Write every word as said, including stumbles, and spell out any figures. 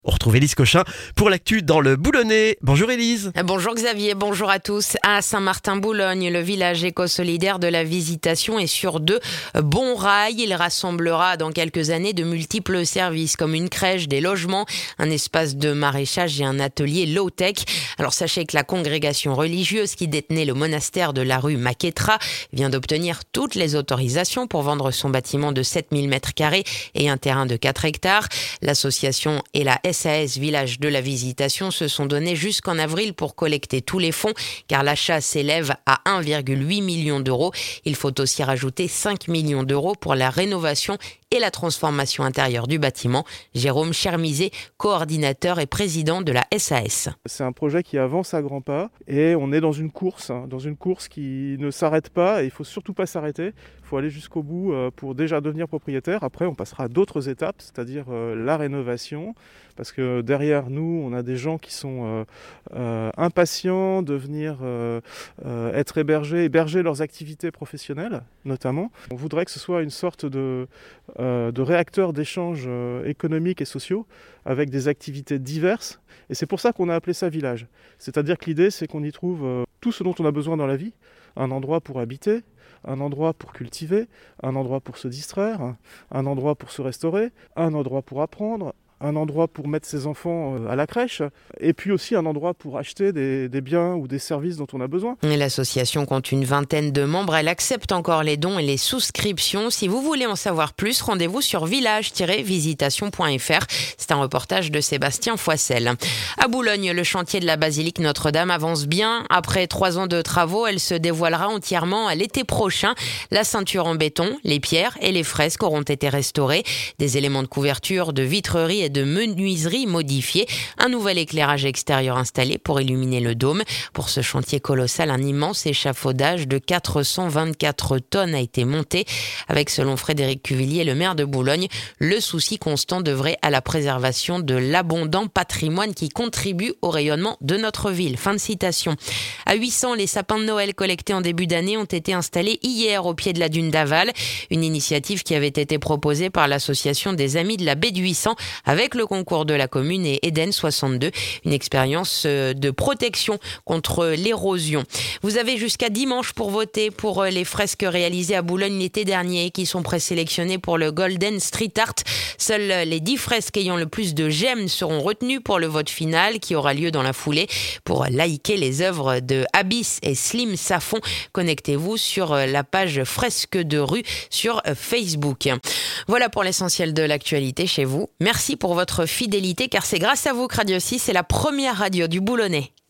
On retrouve Élise Cochin pour l'actu dans le Boulonnais. Bonjour Élise. Bonjour Xavier, bonjour à tous. À Saint-Martin-Boulogne, le village éco-solidaire de la Visitation est sur de bons rails. Il rassemblera dans quelques années de multiples services comme une crèche, des logements, un espace de maraîchage et un atelier low-tech. Alors sachez que la congrégation religieuse qui détenait le monastère de la rue Maquetra vient d'obtenir toutes les autorisations pour vendre son bâtiment de sept mille mètres carrés et un terrain de quatre hectares. L'association et la S A S Village de la Visitation se sont donnés jusqu'en avril pour collecter tous les fonds, car l'achat s'élève à un virgule huit million d'euros. Il faut aussi rajouter cinq millions d'euros pour la rénovation et la transformation intérieure du bâtiment. Jérôme Chermizet, coordinateur et président de la S A S. C'est un projet qui avance à grands pas et on est dans une course, hein, dans une course qui ne s'arrête pas et il ne faut surtout pas s'arrêter. Il faut aller jusqu'au bout pour déjà devenir propriétaire. Après, on passera à d'autres étapes, c'est-à-dire la rénovation, parce que derrière nous, on a des gens qui sont euh, euh, impatients de venir euh, euh, être hébergés, héberger leurs activités professionnelles, notamment. On voudrait que ce soit une sorte de, euh, de réacteur d'échanges euh, économiques et sociaux avec des activités diverses. Et c'est pour ça qu'on a appelé ça village. C'est-à-dire que l'idée, c'est qu'on y trouve euh, tout ce dont on a besoin dans la vie, un endroit pour habiter, un endroit pour cultiver, un endroit pour se distraire, un endroit pour se restaurer, un endroit pour apprendre, un endroit pour mettre ses enfants à la crèche, et puis aussi un endroit pour acheter des, des biens ou des services dont on a besoin. L'association compte une vingtaine de membres. Elle accepte encore les dons et les souscriptions. Si vous voulez en savoir plus, rendez-vous sur village tiret visitation point f r. C'est un reportage de Sébastien Foissel. À Boulogne, le chantier de la basilique Notre-Dame avance bien. Après trois ans de travaux, elle se dévoilera entièrement à l'été prochain. La ceinture en béton, les pierres et les fresques auront été restaurées. Des éléments de couverture, de vitrerie et de menuiserie modifiée, un nouvel éclairage extérieur installé pour illuminer le dôme. Pour ce chantier colossal, un immense échafaudage de quatre cent vingt-quatre tonnes a été monté, avec, selon Frédéric Cuvillier, le maire de Boulogne, le souci constant d'œuvrer à la préservation de l'abondant patrimoine qui contribue au rayonnement de notre ville. Fin de citation. À huit cents, les sapins de Noël collectés en début d'année ont été installés hier au pied de la dune d'Aval, une initiative qui avait été proposée par l'association des Amis de la Baie du huit cents avec avec le concours de la commune et Eden soixante-deux, une expérience de protection contre l'érosion. Vous avez jusqu'à dimanche pour voter pour les fresques réalisées à Boulogne l'été dernier qui sont présélectionnées pour le Golden Street Art. Seules les dix fresques ayant le plus de j'aime seront retenues pour le vote final qui aura lieu dans la foulée. Pour liker les œuvres de Abyss et Slim Safon, connectez-vous sur la page Fresques de rue sur Facebook. Voilà pour l'essentiel de l'actualité chez vous. Merci pour votre fidélité, car c'est grâce à vous que Radio six est la première radio du Boulonnais.